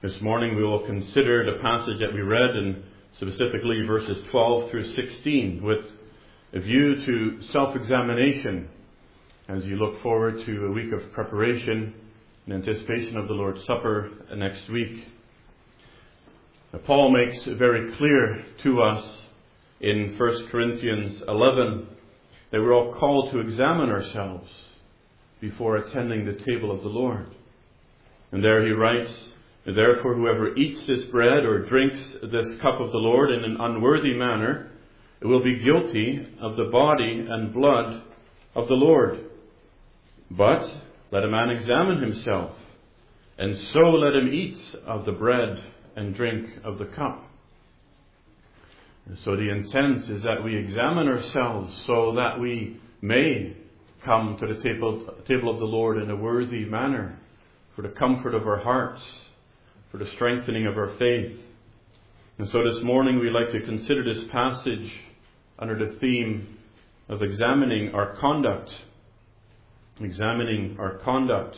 This morning we will consider the passage that we read, and specifically verses 12 through 16, with a view to self-examination as you look forward to a week of preparation in anticipation of the Lord's Supper next week. Paul makes it very clear to us in 1 Corinthians 11 that we're all called to examine ourselves before attending the table of the Lord. And there he writes, "Therefore whoever eats this bread or drinks this cup of the Lord in an unworthy manner will be guilty of the body and blood of the Lord. But let a man examine himself, and so let him eat of the bread and drink of the cup." And so the intent is that we examine ourselves so that we may come to the table of the Lord in a worthy manner, for the comfort of our hearts, for the strengthening of our faith. And so this morning we like to consider this passage under the theme of examining our conduct. Examining our conduct.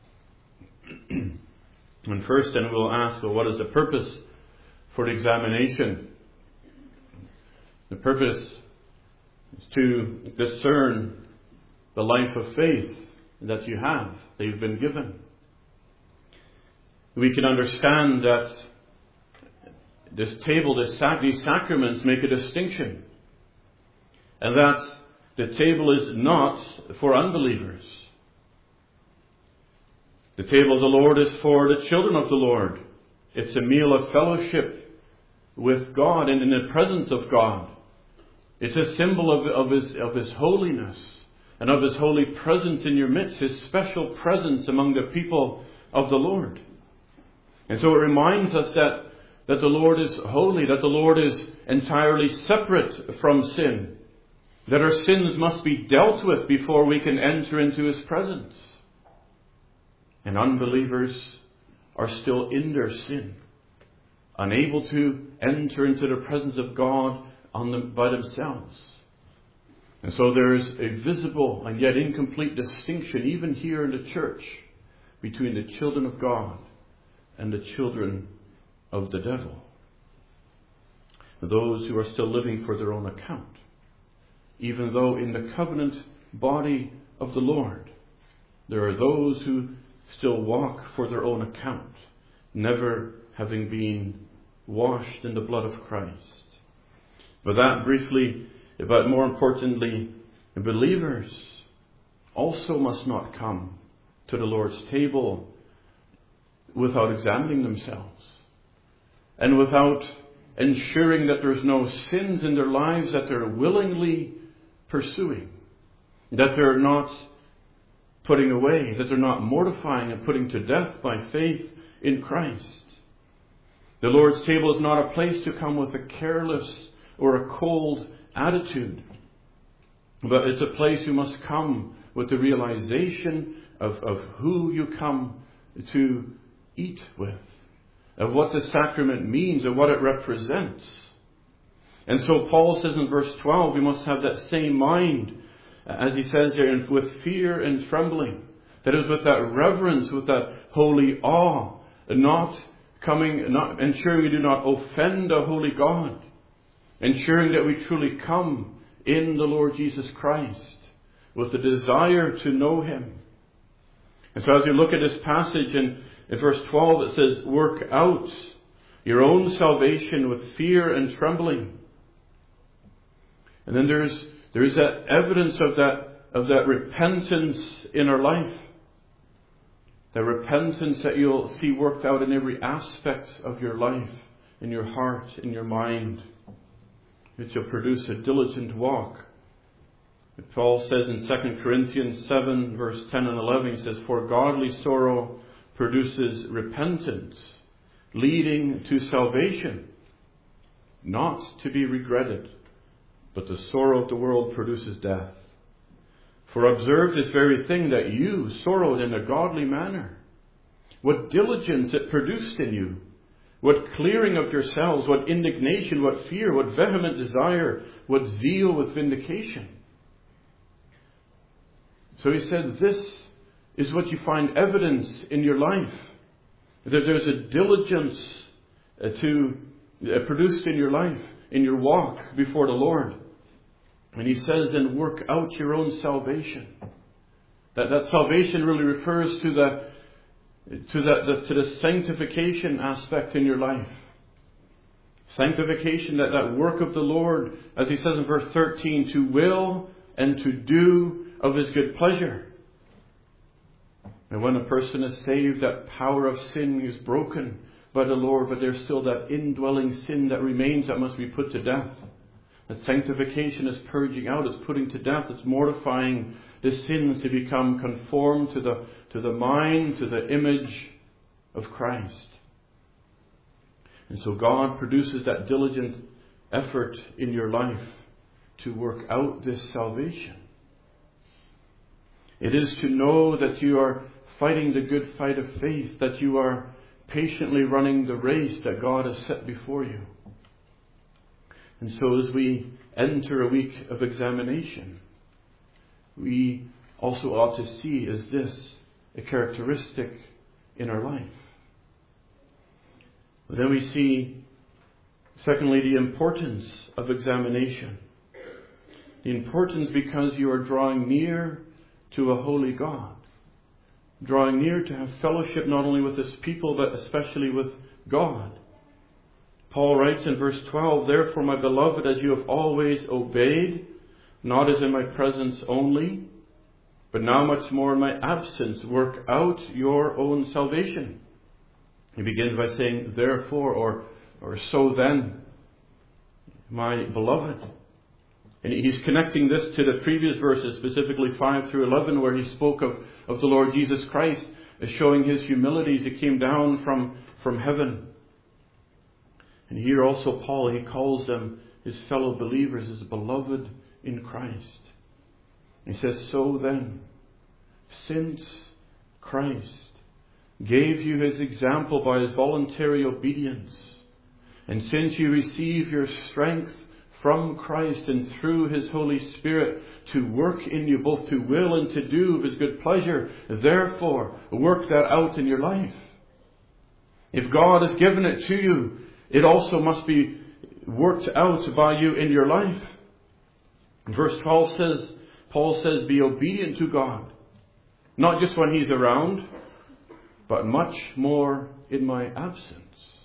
And first then we'll ask, well, what is the purpose for the examination? The purpose is to discern the life of faith that you have, that you've been given. We can understand that this table, these sacraments make a distinction. And that the table is not for unbelievers. The table of the Lord is for the children of the Lord. It's a meal of fellowship with God and in the presence of God. It's a symbol of His holiness and of His holy presence in your midst, His special presence among the people of the Lord. And so it reminds us that the Lord is holy, that the Lord is entirely separate from sin, that our sins must be dealt with before we can enter into His presence. And unbelievers are still in their sin, unable to enter into the presence of God by themselves. And so there is a visible and yet incomplete distinction, even here in the church, between the children of God and the children of the devil. Those who are still living for their own account, even though in the covenant body of the Lord, there are those who still walk for their own account, never having been washed in the blood of Christ. But that briefly, but more importantly, believers also must not come to the Lord's table without examining themselves and without ensuring that there's no sins in their lives that they're willingly pursuing, that they're not putting away, that they're not mortifying and putting to death by faith in Christ. The Lord's table is not a place to come with a careless or a cold attitude, but it's a place you must come with the realization of who you come to eat with, of what the sacrament means, of what it represents. And so Paul says in verse 12, we must have that same mind, as he says there, with fear and trembling. That is, with that reverence, with that holy awe, not ensuring we do not offend a holy God, ensuring that we truly come in the Lord Jesus Christ with the desire to know Him. And so as we look at this passage in verse 12, it says, work out your own salvation with fear and trembling. And then there is that evidence of that repentance in our life. The repentance that you'll see worked out in every aspect of your life, in your heart, in your mind. It shall produce a diligent walk. Paul says in 2 Corinthians 7, verse 10 and 11, he says, "For godly sorrow produces repentance, leading to salvation, not to be regretted. But the sorrow of the world produces death. For observe this very thing, that you sorrowed in a godly manner. What diligence it produced in you. What clearing of yourselves, what indignation, what fear, what vehement desire, what zeal with vindication." So he said, this is what you find evidence in your life. There's a diligence produced in your life, in your walk before the Lord. And he says, and work out your own salvation. That salvation really refers to the sanctification aspect in your life. Sanctification, that work of the Lord, as he says in verse 13, to will and to do of his good pleasure. And when a person is saved, that power of sin is broken by the Lord, but there's still that indwelling sin that remains that must be put to death. That sanctification is purging out, it's putting to death, it's mortifying the sins to become conformed to the mind, to the image of Christ. And so God produces that diligent effort in your life to work out this salvation. It is to know that you are fighting the good fight of faith, that you are patiently running the race that God has set before you. And so as we enter a week of examination, we also ought to see, is this a characteristic in our life? But then we see, secondly, the importance of examination. The importance because you are drawing near to a holy God. Drawing near to have fellowship not only with His people, but especially with God. Paul writes in verse 12, therefore, my beloved, as you have always obeyed, not as in my presence only, but now much more in my absence, work out your own salvation. He begins by saying, therefore, or so then, my beloved. And he's connecting this to the previous verses, specifically 5 through 11, where he spoke of the Lord Jesus Christ as showing His humility as He came down from heaven. And here also Paul, he calls them his fellow believers, his beloved in Christ. He says, so then, since Christ gave you His example by His voluntary obedience, and since you receive your strength from Christ and through His Holy Spirit to work in you both to will and to do of His good pleasure, therefore work that out in your life. If God has given it to you, it also must be worked out by you in your life. Verse 12 says, Paul says, be obedient to God, not just when He's around, but much more in my absence.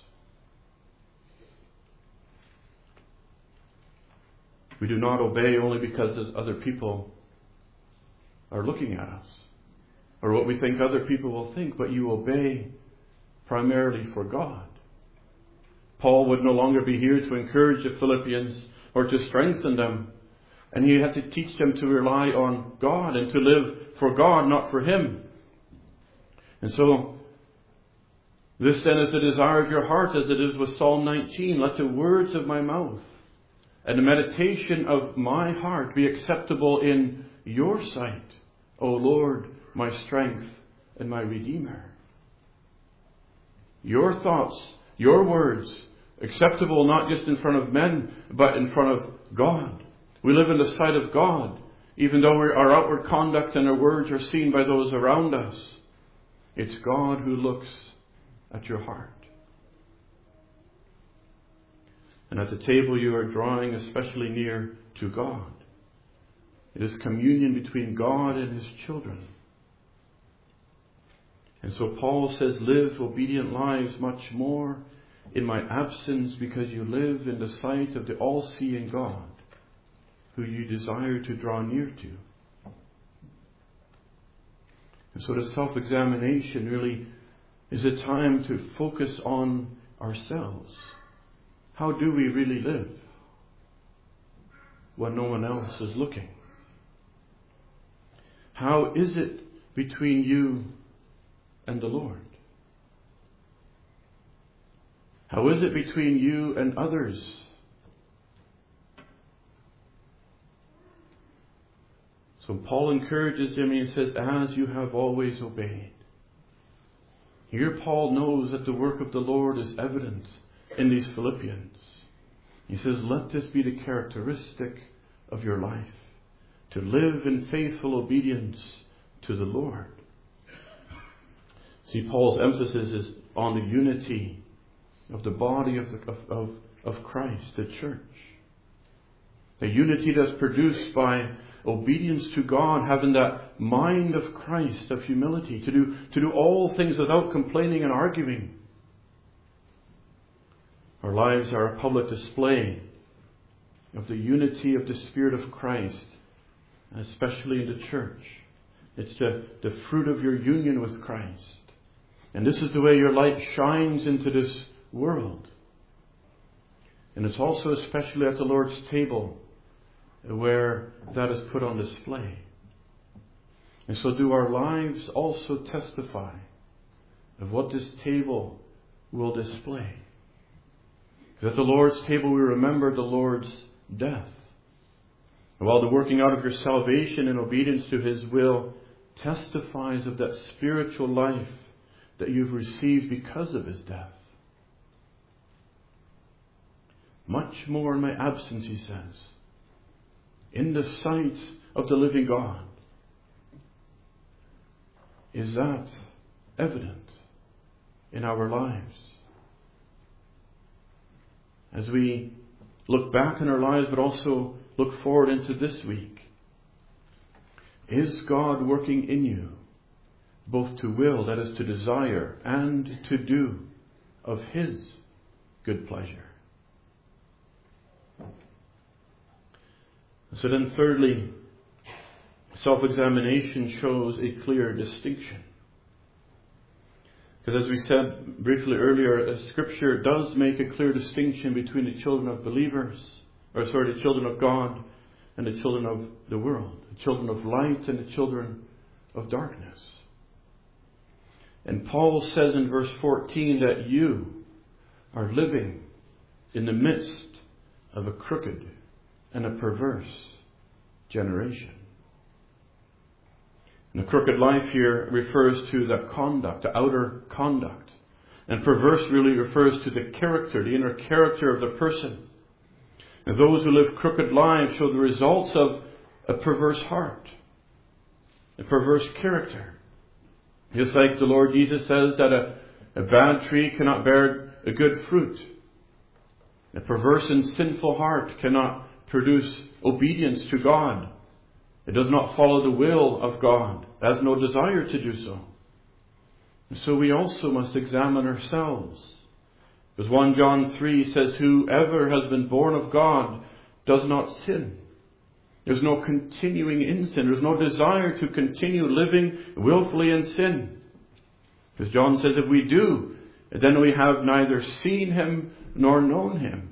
We do not obey only because other people are looking at us, or what we think other people will think, but you obey primarily for God. Paul would no longer be here to encourage the Philippians or to strengthen them, and he had to teach them to rely on God and to live for God, not for him. And so, this then is the desire of your heart, as it is with Psalm 19. Let the words of my mouth and the meditation of my heart be acceptable in your sight, O Lord, my strength and my Redeemer. Your thoughts, your words, acceptable not just in front of men, but in front of God. We live in the sight of God, even though our outward conduct and our words are seen by those around us. It's God who looks at your heart. And at the table you are drawing especially near to God. It is communion between God and His children. And so Paul says, live obedient lives much more in my absence, because you live in the sight of the all-seeing God, who you desire to draw near to. And so the self-examination really is a time to focus on ourselves. How do we really live when no one else is looking? How is it between you and the Lord? How is it between you and others? So Paul encourages them and he says, as you have always obeyed. Here Paul knows that the work of the Lord is evident in these Philippians. He says, let this be the characteristic of your life, to live in faithful obedience to the Lord. See, Paul's emphasis is on the unity of the body of Christ, the church. A unity that's produced by obedience to God, having that mind of Christ, of humility, to do all things without complaining and arguing. Our lives are a public display of the unity of the Spirit of Christ, especially in the church. It's the fruit of your union with Christ. And this is the way your light shines into this world. And it's also especially at the Lord's table where that is put on display. And so do our lives also testify of what this table will display. Because at the Lord's table we remember the Lord's death. And while the working out of your salvation in obedience to His will testifies of that spiritual life that you've received because of His death. Much more in my absence, he says, in the sight of the living God. Is that evident in our lives? As we look back in our lives, but also look forward into this week, is God working in you, both to will, that is to desire, and to do of His good pleasure? So then thirdly, self-examination shows a clear distinction. Because as we said briefly earlier, Scripture does make a clear distinction between the children of the children of God and the children of the world, the children of light and the children of darkness. And Paul says in verse 14 that you are living in the midst of a crooked and a perverse generation. And the crooked life here refers to the conduct, the outer conduct. And perverse really refers to the character, the inner character of the person. And those who live crooked lives show the results of a perverse heart, a perverse character. Just like the Lord Jesus says that a bad tree cannot bear a good fruit. A perverse and sinful heart cannot produce obedience to God. It does not follow the will of God. It has no desire to do so. And so we also must examine ourselves. Because 1 John 3 says, whoever has been born of God does not sin. There's no continuing in sin. There's no desire to continue living willfully in sin. Because John says if we do, then we have neither seen Him nor known Him.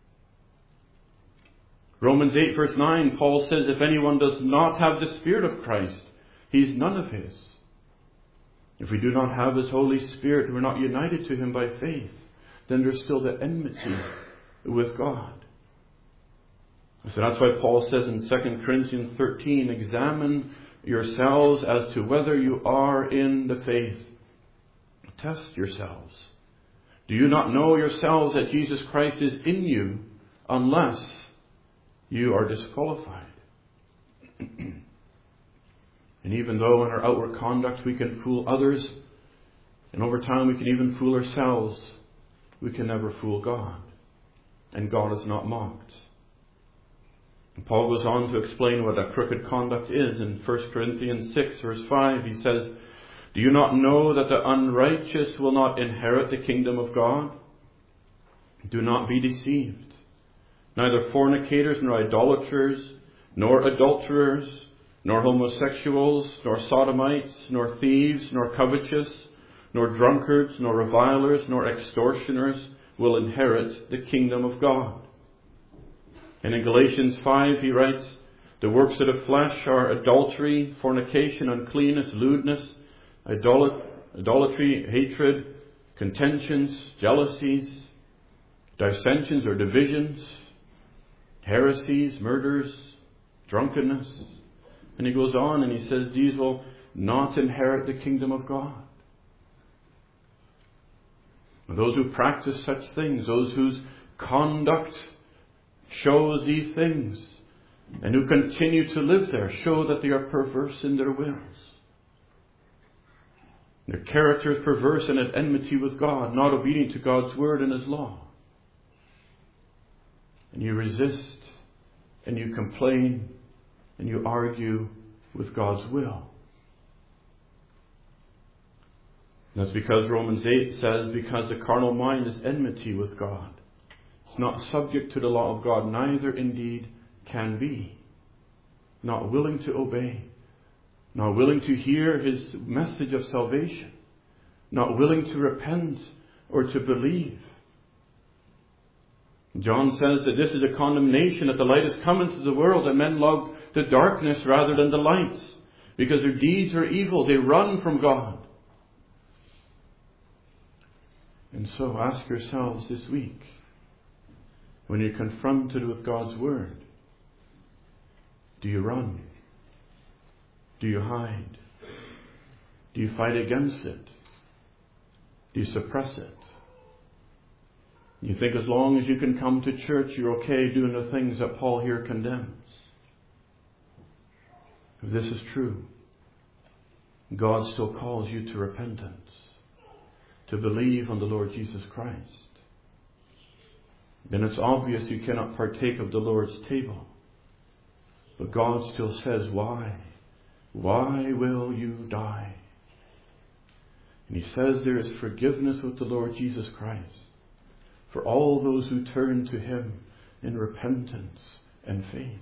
Romans 8 verse 9, Paul says, if anyone does not have the Spirit of Christ, he's none of His. If we do not have His Holy Spirit, we're not united to Him by faith, then there's still the enmity with God. So that's why Paul says in 2 Corinthians 13, examine yourselves as to whether you are in the faith. Test yourselves. Do you not know yourselves that Jesus Christ is in you unless you are disqualified? And even though in our outward conduct we can fool others, and over time we can even fool ourselves, we can never fool God. And God is not mocked. And Paul goes on to explain what that crooked conduct is. In 1 Corinthians 6 verse 5 he says, do you not know that the unrighteous will not inherit the kingdom of God? Do not be deceived. Neither fornicators, nor idolaters, nor adulterers, nor homosexuals, nor sodomites, nor thieves, nor covetous, nor drunkards, nor revilers, nor extortioners will inherit the kingdom of God. And in Galatians 5 he writes, the works of the flesh are adultery, fornication, uncleanness, lewdness, idolatry, hatred, contentions, jealousies, dissensions or divisions, heresies, murders, drunkenness. And he goes on and he says these will not inherit the kingdom of God. Those who practice such things, those whose conduct shows these things, and who continue to live there, show that they are perverse in their wills. Their character is perverse and at enmity with God, not obedient to God's word and His law. And you resist, and you complain, and you argue with God's will. And that's because Romans 8 says, because the carnal mind is enmity with God. It's not subject to the law of God, neither indeed can be. Not willing to obey. Not willing to hear His message of salvation. Not willing to repent or to believe. John says that this is a condemnation, that the light has come into the world and men loved the darkness rather than the light. Because their deeds are evil. They run from God. And so ask yourselves this week, when you're confronted with God's word, do you run? Do you hide? Do you fight against it? Do you suppress it? You think as long as you can come to church, you're okay doing the things that Paul here condemns. If this is true, God still calls you to repentance, to believe on the Lord Jesus Christ. Then it's obvious you cannot partake of the Lord's table. But God still says, why? Why will you die? And He says there is forgiveness with the Lord Jesus Christ for all those who turn to Him in repentance and faith.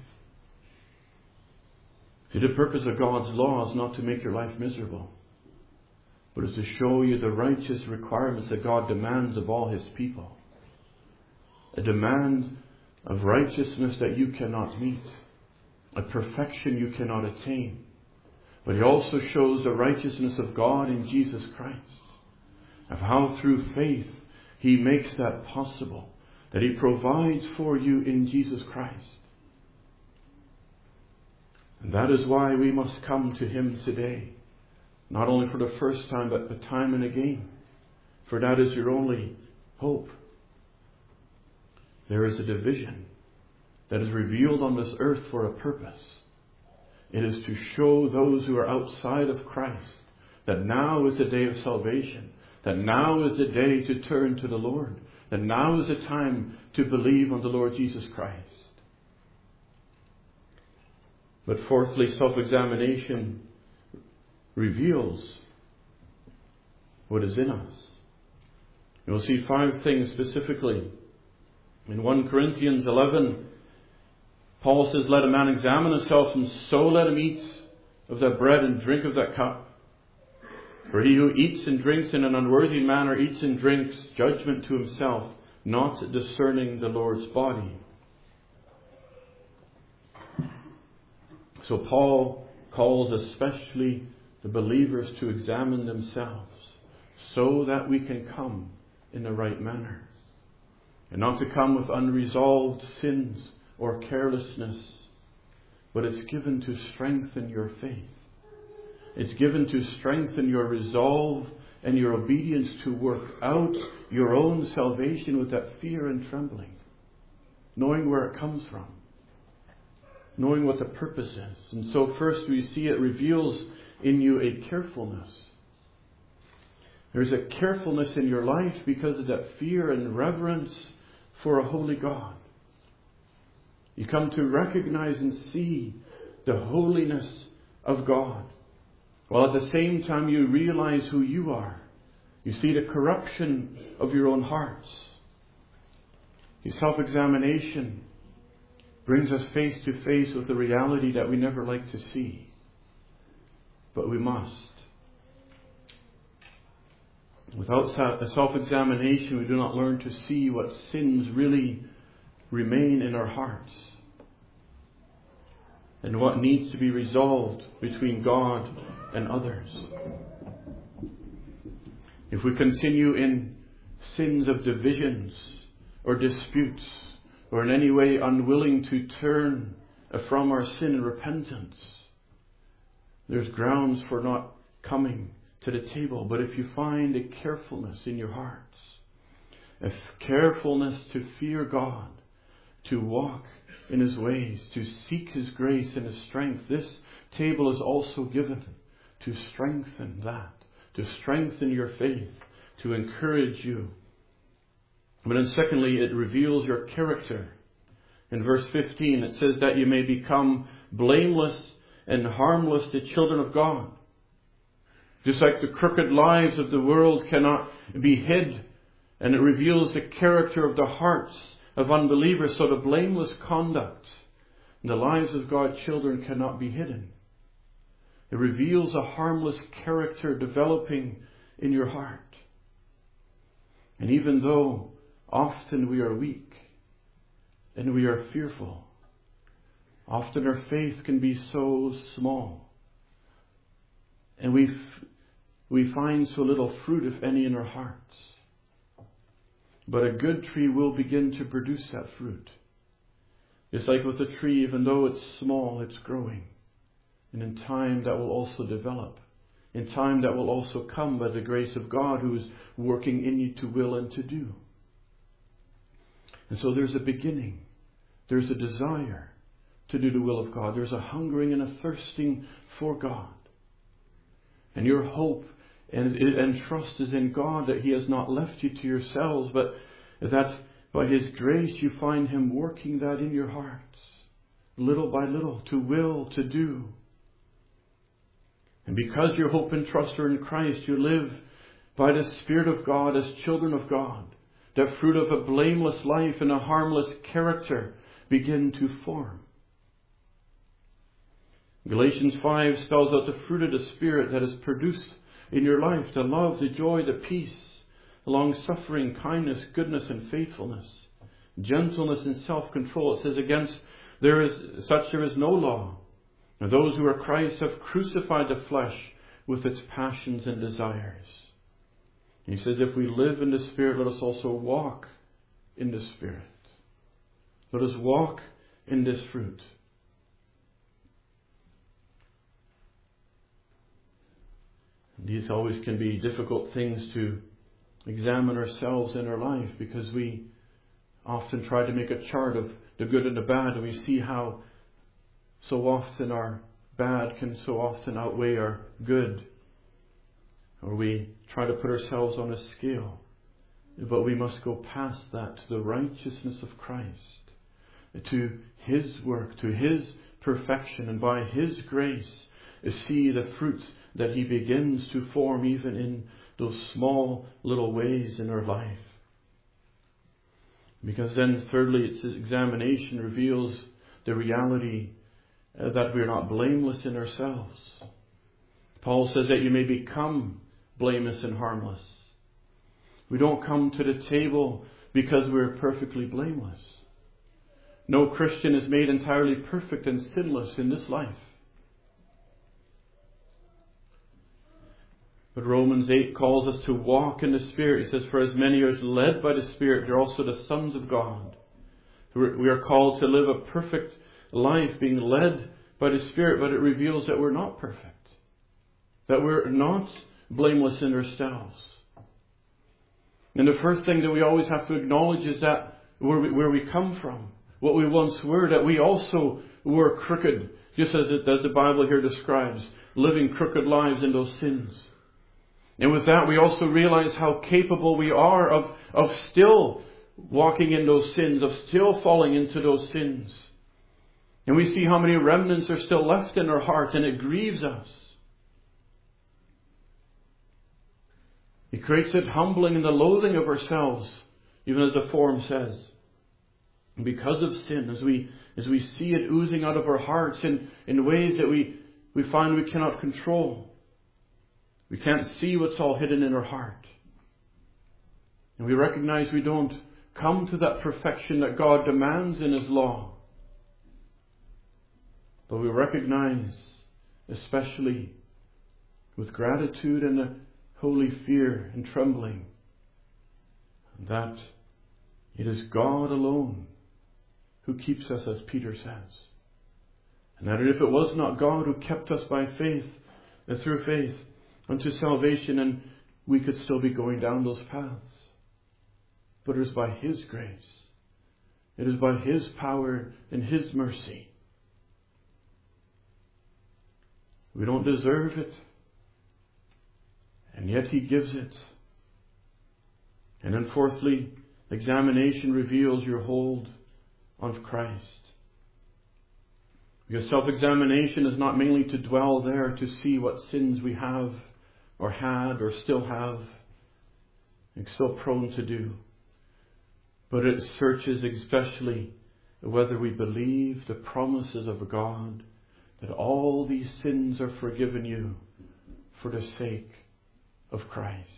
See, the purpose of God's law is not to make your life miserable, but is to show you the righteous requirements that God demands of all His people. A demand of righteousness that you cannot meet, a perfection you cannot attain. But He also shows the righteousness of God in Jesus Christ, of how through faith He makes that possible, that He provides for you in Jesus Christ. And that is why we must come to Him today, not only for the first time, but time and again, for that is your only hope. There is a division that is revealed on this earth for a purpose. It is to show those who are outside of Christ that now is the day of salvation, that now is the day to turn to the Lord, that now is the time to believe on the Lord Jesus Christ. But fourthly, self-examination reveals what is in us. You'll see 5 things specifically. In 1 Corinthians 11, Paul says, let a man examine himself, and so let him eat of that bread and drink of that cup. For he who eats and drinks in an unworthy manner eats and drinks judgment to himself, not discerning the Lord's body. So Paul calls especially the believers to examine themselves so that we can come in the right manner. And not to come with unresolved sins or carelessness, but it's given to strengthen your faith. It's given to strengthen your resolve and your obedience to work out your own salvation with that fear and trembling, knowing where it comes from, knowing what the purpose is. And so first we see it reveals in you a carefulness. There's a carefulness in your life because of that fear and reverence for a holy God. You come to recognize and see the holiness of God, while at the same time you realize who you are. You see the corruption of your own hearts. Your self-examination brings us face to face with the reality that we never like to see, but we must. Without a self-examination, we do not learn to see what sins really remain in our hearts and what needs to be resolved between God and others. If we continue in sins of divisions or disputes, or in any way unwilling to turn from our sin in repentance, there's grounds for not coming to the table. But if you find a carefulness in your hearts, a carefulness to fear God, to walk in His ways, to seek His grace and His strength, this table is also given to strengthen that, to strengthen your faith, to encourage you. But then secondly, it reveals your character. In verse 15, it says that you may become blameless and harmless, the children of God. Just like the crooked lives of the world cannot be hid, and it reveals the character of the hearts of unbelievers, so the blameless conduct in the lives of God's children cannot be hidden. It reveals a harmless character developing in your heart. And even though often we are weak and we are fearful, often our faith can be so small, and we find so little fruit, if any, in our hearts. But a good tree will begin to produce that fruit. It's like with a tree, even though it's small, it's growing. And in time that will also develop. In time that will also come by the grace of God, who is working in you to will and to do. And so there's a beginning. There's a desire to do the will of God. There's a hungering and a thirsting for God. And your hope and trust is in God, that He has not left you to yourselves, but that by His grace you find Him working that in your hearts, little by little, to will, to do. And because your hope and trust are in Christ, you live by the Spirit of God as children of God. That fruit of a blameless life and a harmless character begin to form. Galatians 5 spells out the fruit of the Spirit that is produced in your life: the love, the joy, the peace, the long-suffering, kindness, goodness, and faithfulness, gentleness and self-control. It says, against there is no law. Now those who are Christ have crucified the flesh with its passions and desires. And he says, if we live in the Spirit, let us also walk in the Spirit. Let us walk in this fruit. These always can be difficult things to examine ourselves in our life, because we often try to make a chart of the good and the bad, and we see how so often our bad can so often outweigh our good. Or we try to put ourselves on a scale. But we must go past that to the righteousness of Christ, to His work, to His perfection, and by His grace see the fruits that He begins to form even in those small little ways in our life. Because then thirdly, its examination reveals the reality that we are not blameless in ourselves. Paul says that you may become blameless and harmless. We don't come to the table because we're perfectly blameless. No Christian is made entirely perfect and sinless in this life. But Romans 8 calls us to walk in the Spirit. He says, for as many are led by the Spirit, they're also the sons of God. We are called to live a perfect life, being led by the Spirit, but it reveals that we're not perfect. That we're not blameless in ourselves. And the first thing that we always have to acknowledge is that where we come from, what we once were, that we also were crooked, just as the Bible here describes, living crooked lives in those sins. And with that, we also realize how capable we are of still walking in those sins, of still falling into those sins. And we see how many remnants are still left in our heart, and it grieves us. It creates that humbling and the loathing of ourselves, even as the form says. And because of sin, as we see it oozing out of our hearts in ways that we find we cannot control. We can't see what's all hidden in our heart. And we recognize we don't come to that perfection that God demands in His law. But we recognize, especially with gratitude and a holy fear and trembling, that it is God alone who keeps us, as Peter says. And that if it was not God who kept us by faith, through faith, unto salvation, and we could still be going down those paths. But it is by His grace. It is by His power and His mercy. We don't deserve it. And yet He gives it. And then fourthly, examination reveals your hold on Christ. Because self-examination is not mainly to dwell there to see what sins we have or had or still have and still prone to do. But it searches especially whether we believe the promises of God that all these sins are forgiven you for the sake of Christ.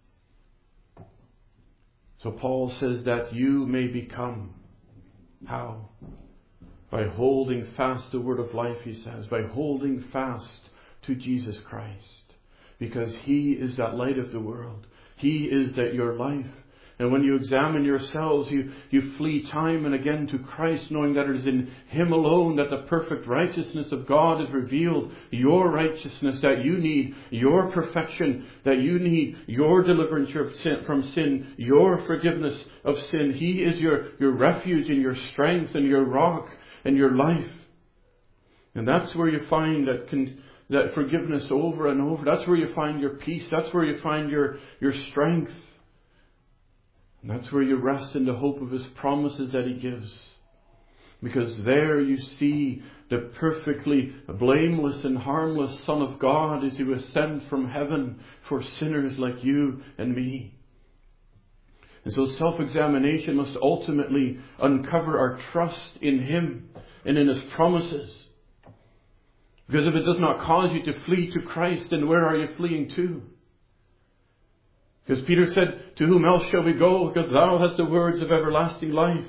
So Paul says that you may become. How? By holding fast the word of life, he says. By holding fast to Jesus Christ. Because He is that light of the world. He is that your life. And when you examine yourselves, you flee time and again to Christ, knowing that it is in Him alone that the perfect righteousness of God is revealed. Your righteousness that you need, your perfection that you need, your deliverance from sin, your forgiveness of sin. He is your refuge and your strength and your rock and your life. And that's where you find that forgiveness over and over. That's where you find your peace. That's where you find your strength. And that's where you rest in the hope of His promises that He gives. Because there you see the perfectly blameless and harmless Son of God as He was sent from heaven for sinners like you and me. And so self-examination must ultimately uncover our trust in Him and in His promises. Because if it does not cause you to flee to Christ, then where are you fleeing to? Because Peter said, to whom else shall we go? Because Thou hast the words of everlasting life.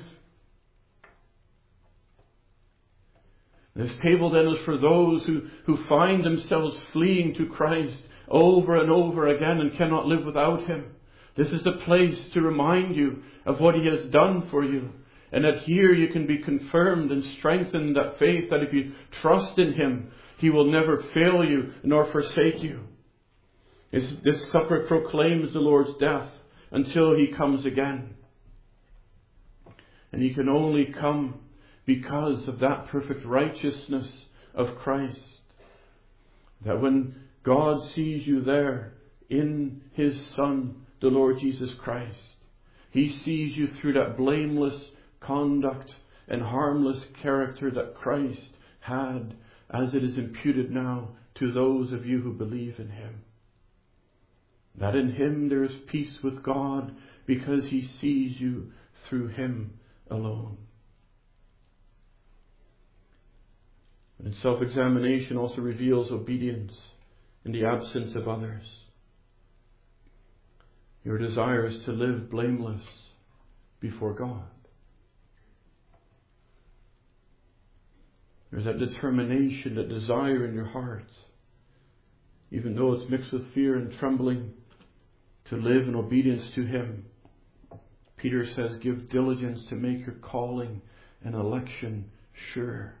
This table then is for those who find themselves fleeing to Christ over and over again and cannot live without Him. This is a place to remind you of what He has done for you. And that here you can be confirmed and strengthened in that faith that if you trust in Him, He will never fail you nor forsake you. This supper proclaims the Lord's death until He comes again. And He can only come because of that perfect righteousness of Christ. That when God sees you there in His Son, the Lord Jesus Christ, He sees you through that blameless conduct and harmless character that Christ had, as it is imputed now to those of you who believe in Him. That in Him there is peace with God because He sees you through Him alone. And self-examination also reveals obedience in the absence of others. Your desire is to live blameless before God. There's that determination, that desire in your heart, even though it's mixed with fear and trembling, to live in obedience to Him. Peter says, give diligence to make your calling and election sure.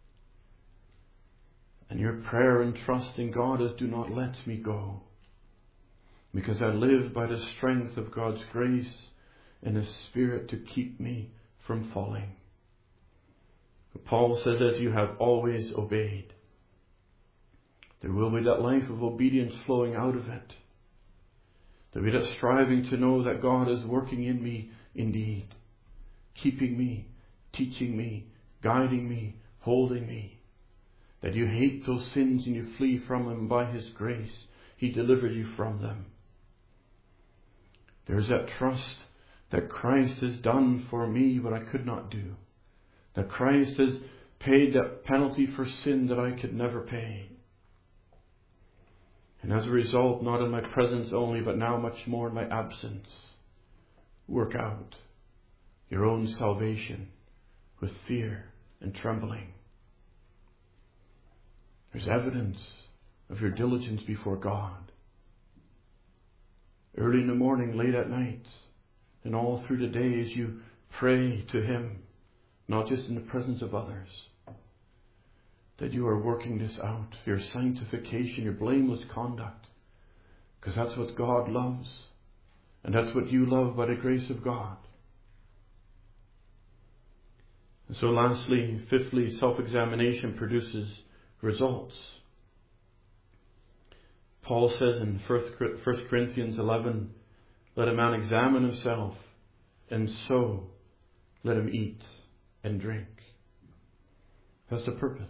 And your prayer and trust in God is, do not let me go, because I live by the strength of God's grace and His Spirit to keep me from falling. Paul says, as you have always obeyed. There will be that life of obedience flowing out of it. There will be that striving to know that God is working in me indeed, keeping me, teaching me, guiding me, holding me. That you hate those sins and you flee from them. By His grace, He delivers you from them. There's that trust that Christ has done for me what I could not do. That Christ has paid that penalty for sin that I could never pay. And as a result, not in my presence only, but now much more in my absence, work out your own salvation with fear and trembling. There's evidence of your diligence before God. Early in the morning, late at night, and all through the day as you pray to Him, not just in the presence of others, that you are working this out, your sanctification, your blameless conduct, because that's what God loves, and that's what you love by the grace of God. And so lastly, fifthly, self-examination produces results. Paul says in 1 Corinthians 11, let a man examine himself, and so let him eat and drink. That's the purpose.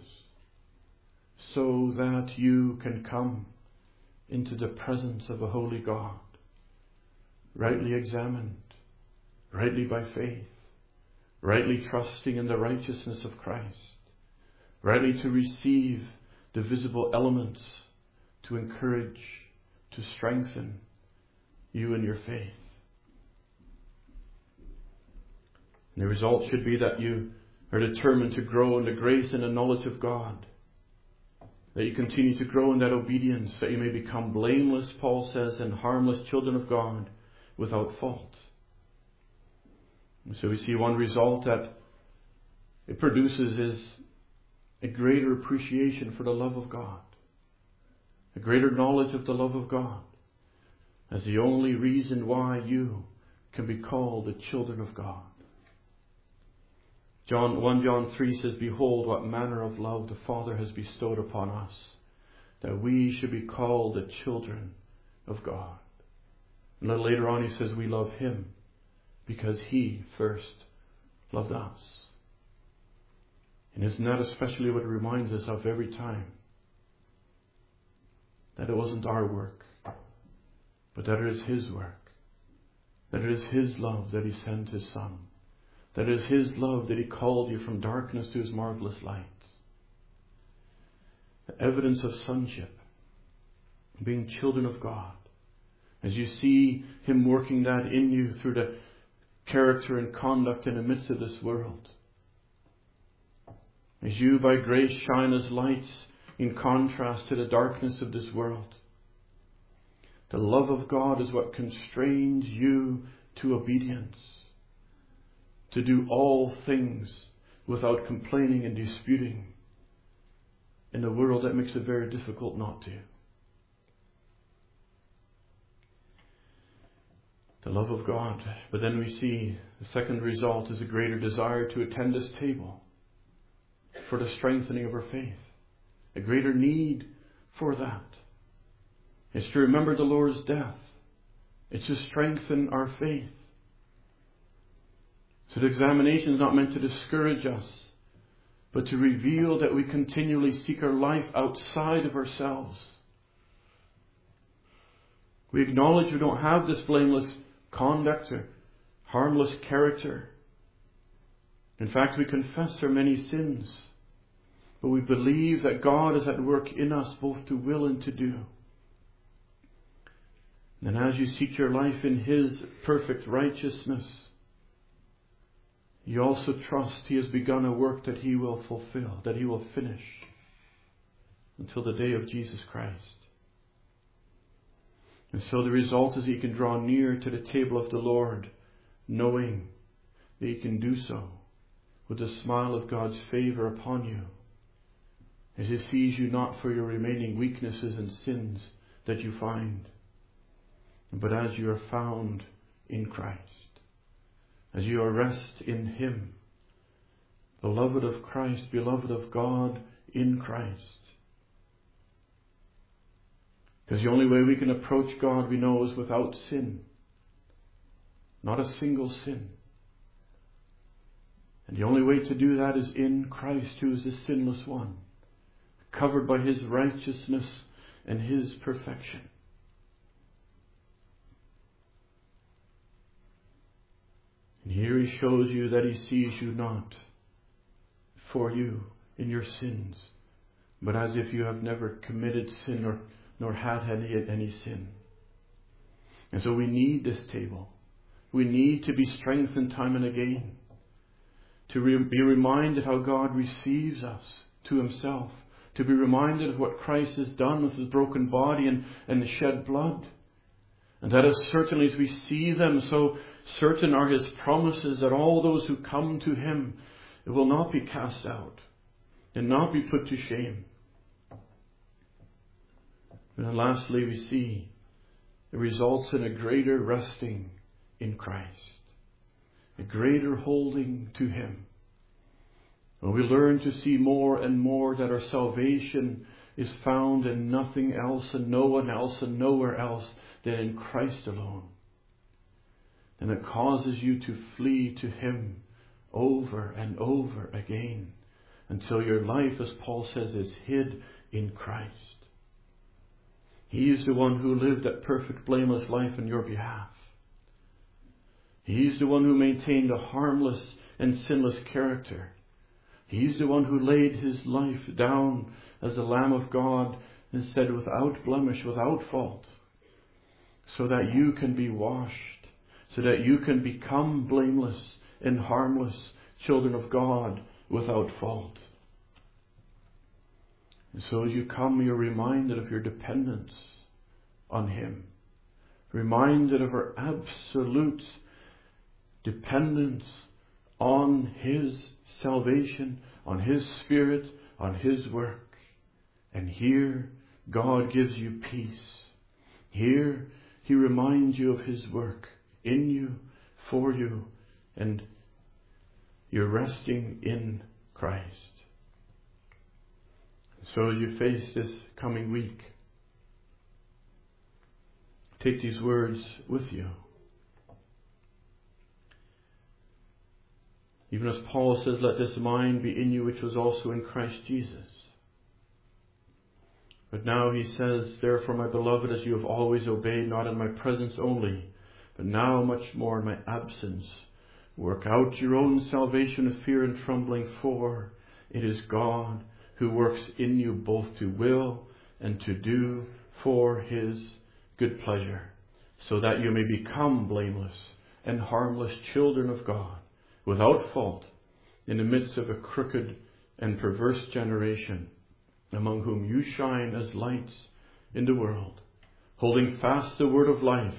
So that you can come into the presence of a holy God, rightly examined, rightly by faith, rightly trusting in the righteousness of Christ, rightly to receive the visible elements to encourage, to strengthen you in your faith. And the result should be that you are determined to grow in the grace and the knowledge of God, that you continue to grow in that obedience, that you may become blameless, Paul says, and harmless children of God without fault. And so we see one result that it produces is a greater appreciation for the love of God, a greater knowledge of the love of God as the only reason why you can be called the children of God. 1 John 3 says, behold, what manner of love the Father has bestowed upon us, that we should be called the children of God. And a little later on he says, we love Him because He first loved us. And isn't that especially what it reminds us of every time? That it wasn't our work, but that it is His work. That it is His love that He sent His Son. That it is His love that He called you from darkness to His marvelous light. The evidence of sonship, being children of God. As you see Him working that in you through the character and conduct in the midst of this world. As you by grace shine as lights in contrast to the darkness of this world. The love of God is what constrains you to obedience. To do all things without complaining and disputing. In a world that makes it very difficult not to. The love of God. But then we see the second result is a greater desire to attend this table for the strengthening of our faith. A greater need for that. It's to remember the Lord's death. It's to strengthen our faith. So the examination is not meant to discourage us, but to reveal that we continually seek our life outside of ourselves. We acknowledge we don't have this blameless conduct or harmless character. In fact, we confess our many sins, but we believe that God is at work in us both to will and to do. And as you seek your life in His perfect righteousness, you also trust He has begun a work that He will fulfill, that He will finish until the day of Jesus Christ. And so the result is that you can draw near to the table of the Lord, knowing that you can do so with the smile of God's favor upon you, as He sees you not for your remaining weaknesses and sins that you find, but as you are found in Christ. As you are rest in Him, beloved of Christ, beloved of God in Christ. Because the only way we can approach God, we know, is without sin. Not a single sin. And the only way to do that is in Christ, who is the sinless one, covered by His righteousness and His perfection. And here He shows you that He sees you not for you in your sins, but as if you have never committed sin nor had any sin. And so we need this table. We need to be strengthened time and again. To be reminded how God receives us to Himself. To be reminded of what Christ has done with His broken body and the shed blood. And that as certainly as we see them, so certain are His promises that all those who come to Him will not be cast out and not be put to shame. And then lastly, we see it results in a greater resting in Christ, a greater holding to Him. When we learn to see more and more that our salvation is found in nothing else and no one else and nowhere else than in Christ alone, then it causes you to flee to Him over and over again until your life, as Paul says, is hid in Christ. He is the one who lived that perfect, blameless life on your behalf. He's the one who maintained a harmless and sinless character. He's the one who laid His life down as the Lamb of God and said, without blemish, without fault, so that you can be washed, so that you can become blameless and harmless children of God without fault. And so as you come, you're reminded of your dependence on Him, reminded of our absolute dependence on His salvation, on His Spirit, on His work. And here God gives you peace. Here He reminds you of His work in you, for you, and you're resting in Christ. So as you face this coming week, take these words with you. Even as Paul says, let this mind be in you which was also in Christ Jesus. But now he says, therefore, my beloved, as you have always obeyed, not in my presence only, but now much more in my absence, work out your own salvation with fear and trembling, for it is God who works in you both to will and to do for His good pleasure, so that you may become blameless and harmless children of God, without fault, in the midst of a crooked and perverse generation, among whom you shine as lights in the world, holding fast the word of life.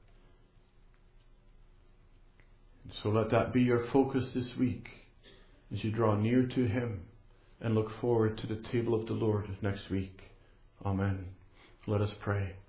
So let that be your focus this week as you draw near to Him and look forward to the table of the Lord next week. Amen. Let us pray.